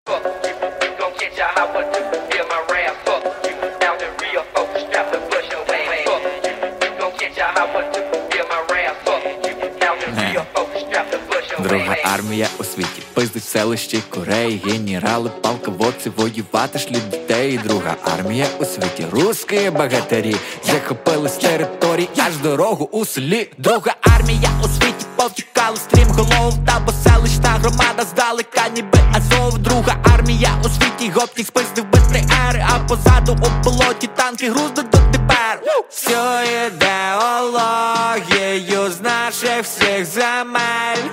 Fuck you, we gon' get ya how I do. Feel my wrath. Fuck you, now the real folks strap to push your ass. Fuck you, we gon' get ya how I do. Feel my wrath. Fuck you, now the real folks strap to push your ass. Друга армія у світі, пиздить селищі Кореї, генерали, полководці, воювати шлють дітей. Друга армія у світі, русські богатирі захопили з територій аж дорогу у селі. Друга армія у світі, повтікали стрімголов, та бо селищна громада здалека ніби Азов. Друга армія у світі, гопнік спиздив без ТР, а позаду у болоті танки груздуть дотепер. Всю ідеологію з наших всіх земель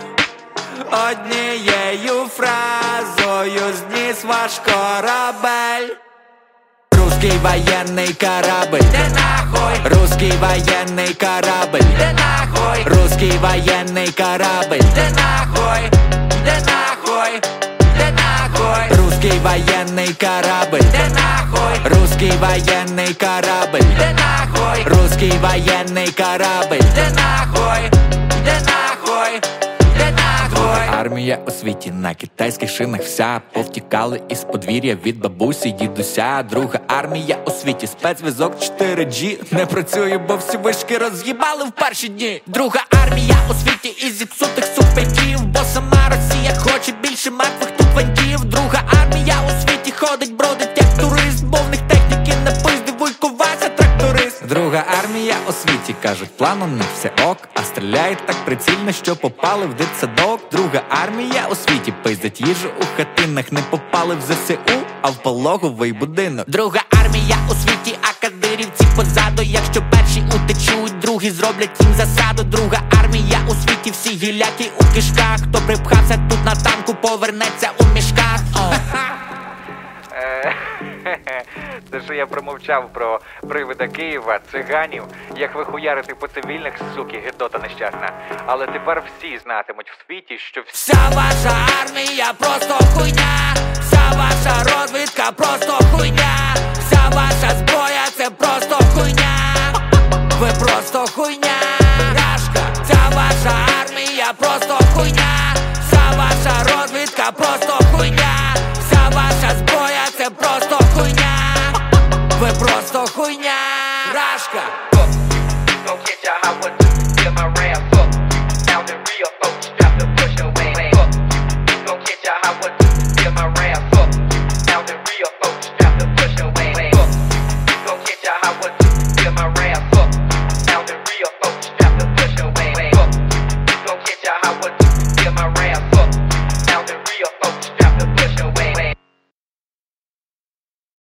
однією фразою зніс ваш корабель. Русский военный корабль, да нахуй! Русский военный корабль, да нахуй! Русский военный корабль, да нахуй! Да нахуй! Да нахуй! Русский военный корабль, да нахуй! Русский военный корабль, да нахуй! Русский военный корабль, да нахуй! Да нахуй! Армія у світі на китайських шинах вся, повтікали із подвір'я від бабусі й дідуся. Друга армія у світі, спецзв'язок 4G не працює, бо всі вишки роз'їбали в перші дні. Друга армія у світі із зіпсутих супеньків, бо сама Росія хоче більше мертвих тут вантів. Друга армія у світі ходить, бродить як турист, бо в них техніки не пизди, Вуйко-Вася тракторист. Друга армія у світі, кажуть, план у них все ок, а стріляють так прицільно, що попали в дитсадок. Друга армія у світі, пиздять їжу у хатинах, не попали в ЗСУ, а в пологовий будинок. Друга армія у світі, а кадирівці позаду, якщо перші утечуть, другі зроблять їм засаду. Друга армія у світі, всі гіляки у кишках, хто припхався тут на танку, повернеться у мішках. Це що я промовчав про привида Києва, циганів, як вихуярити по цивільних, суки, гидота нещасна. Але тепер всі знатимуть в світі, що вся ваша армія просто хуйня, вся ваша розвідка просто